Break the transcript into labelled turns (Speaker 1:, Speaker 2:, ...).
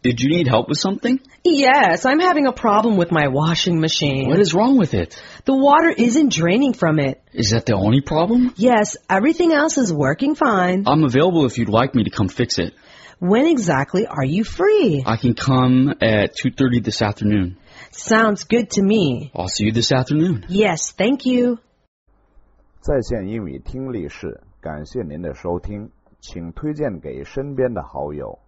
Speaker 1: Did you need help with something?
Speaker 2: Yes, I'm having a problem with my washing machine.
Speaker 1: What is wrong with it?
Speaker 2: The water isn't draining from it.
Speaker 1: Is that the only problem?
Speaker 2: Yes, everything else is working fine.
Speaker 1: I'm available if you'd like me to come fix it.
Speaker 2: When exactly are you free?
Speaker 1: I can come at 2:30 this afternoon.
Speaker 2: Sounds good to me.
Speaker 1: I'll see you this afternoon.
Speaker 2: Yes, thank you.
Speaker 3: 在线英语听力室，感谢您的收听，请推荐给身边的好友。